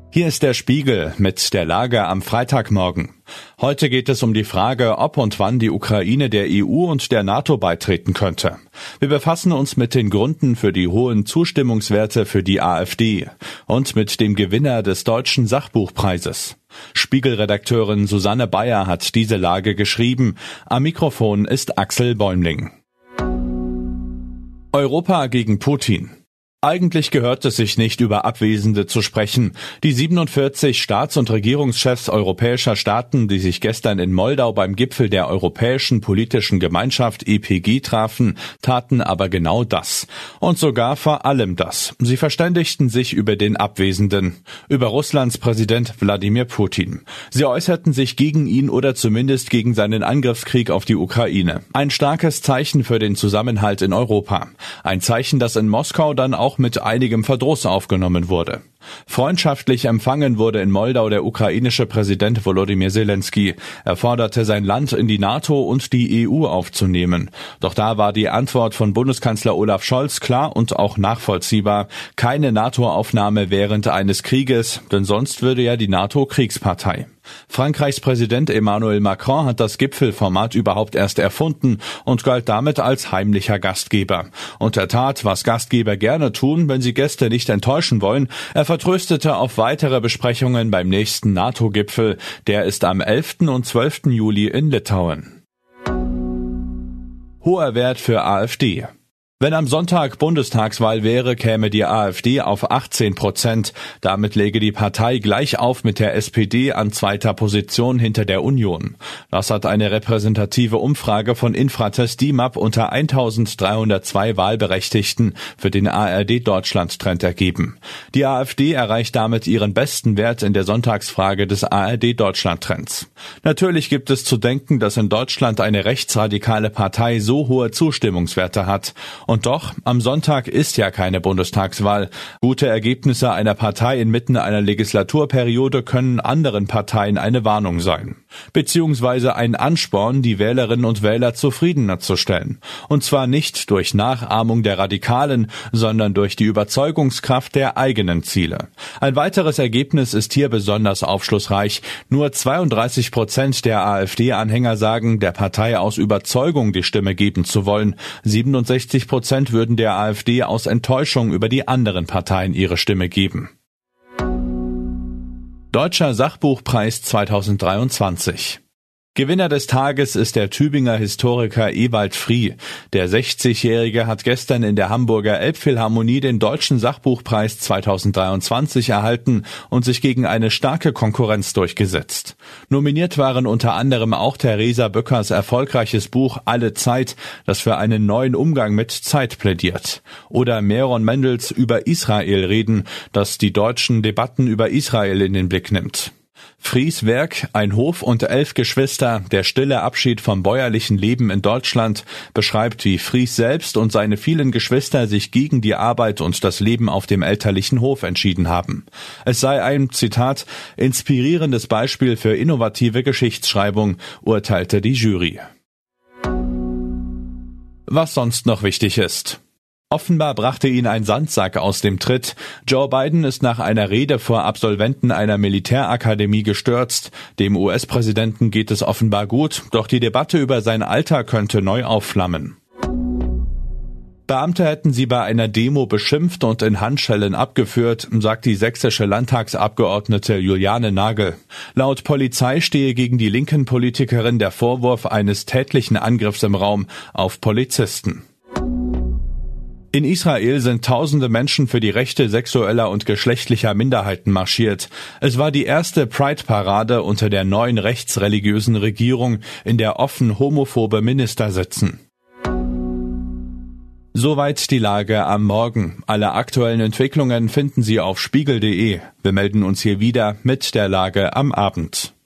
Hier ist der Spiegel mit der Lage am Freitagmorgen. Heute geht es um die Frage, ob und wann die Ukraine der EU und der NATO beitreten könnte. Wir befassen uns mit den Gründen für die hohen Zustimmungswerte für die AfD und mit dem Gewinner des Deutschen Sachbuchpreises. Spiegelredakteurin Susanne Bayer hat diese Lage geschrieben. Am Mikrofon ist Axel Bäumling. Europa gegen Putin. Eigentlich gehört es sich nicht, über Abwesende zu sprechen. Die 47 Staats- und Regierungschefs europäischer Staaten, die sich gestern in Moldau beim Gipfel der Europäischen Politischen Gemeinschaft EPG trafen, taten aber genau das. Und sogar vor allem das. Sie verständigten sich über den Abwesenden, über Russlands Präsident Wladimir Putin. Sie äußerten sich gegen ihn oder zumindest gegen seinen Angriffskrieg auf die Ukraine. Ein starkes Zeichen für den Zusammenhalt in Europa. Ein Zeichen, das in Moskau dann auch mit einigem Verdruss aufgenommen wurde. Freundschaftlich empfangen wurde in Moldau der ukrainische Präsident Volodymyr Zelensky. Er forderte sein Land in die NATO und die EU aufzunehmen. Doch da war die Antwort von Bundeskanzler Olaf Scholz klar und auch nachvollziehbar. Keine NATO-Aufnahme während eines Krieges, denn sonst würde ja die NATO Kriegspartei. Frankreichs Präsident Emmanuel Macron hat das Gipfelformat überhaupt erst erfunden und galt damit als heimlicher Gastgeber. Und er tat, was Gastgeber gerne tun, wenn sie Gäste nicht enttäuschen wollen. Er vertröstete auf weitere Besprechungen beim nächsten NATO-Gipfel. Der ist am 11. und 12. Juli in Litauen. Hoher Wert für AfD. Wenn am Sonntag Bundestagswahl wäre, käme die AfD auf 18%. Damit läge die Partei gleich auf mit der SPD an zweiter Position hinter der Union. Das hat eine repräsentative Umfrage von Infratest DIMAP unter 1302 Wahlberechtigten für den ARD-Deutschland-Trend ergeben. Die AfD erreicht damit ihren besten Wert in der Sonntagsfrage des ARD-Deutschland-Trends. Natürlich gibt es zu denken, dass in Deutschland eine rechtsradikale Partei so hohe Zustimmungswerte hat. Und doch, am Sonntag ist ja keine Bundestagswahl. Gute Ergebnisse einer Partei inmitten einer Legislaturperiode können anderen Parteien eine Warnung sein. Beziehungsweise ein Ansporn, die Wählerinnen und Wähler zufriedener zu stellen. Und zwar nicht durch Nachahmung der Radikalen, sondern durch die Überzeugungskraft der eigenen Ziele. Ein weiteres Ergebnis ist hier besonders aufschlussreich. Nur 32% der AfD-Anhänger sagen, der Partei aus Überzeugung die Stimme geben zu wollen. 67% würden der AfD aus Enttäuschung über die anderen Parteien ihre Stimme geben. Deutscher Sachbuchpreis 2023. Gewinner des Tages ist der Tübinger Historiker Ewald Frie. Der 60-Jährige hat gestern in der Hamburger Elbphilharmonie den Deutschen Sachbuchpreis 2023 erhalten und sich gegen eine starke Konkurrenz durchgesetzt. Nominiert waren unter anderem auch Theresa Böckers erfolgreiches Buch Alle Zeit, das für einen neuen Umgang mit Zeit plädiert. Oder Meron Mendels Über Israel reden, das die deutschen Debatten über Israel in den Blick nimmt. Fries Werk, Ein Hof und 11 Geschwister, der stille Abschied vom bäuerlichen Leben in Deutschland, beschreibt, wie Fries selbst und seine vielen Geschwister sich gegen die Arbeit und das Leben auf dem elterlichen Hof entschieden haben. Es sei ein, Zitat, inspirierendes Beispiel für innovative Geschichtsschreibung, urteilte die Jury. Was sonst noch wichtig ist. Offenbar brachte ihn ein Sandsack aus dem Tritt. Joe Biden ist nach einer Rede vor Absolventen einer Militärakademie gestürzt. Dem US-Präsidenten geht es offenbar gut, doch die Debatte über sein Alter könnte neu aufflammen. Beamte hätten sie bei einer Demo beschimpft und in Handschellen abgeführt, sagt die sächsische Landtagsabgeordnete Juliane Nagel. Laut Polizei stehe gegen die linken Politikerin der Vorwurf eines tätlichen Angriffs im Raum auf Polizisten. In Israel sind tausende Menschen für die Rechte sexueller und geschlechtlicher Minderheiten marschiert. Es war die erste Pride-Parade unter der neuen rechtsreligiösen Regierung, in der offen homophobe Minister sitzen. Soweit die Lage am Morgen. Alle aktuellen Entwicklungen finden Sie auf spiegel.de. Wir melden uns hier wieder mit der Lage am Abend.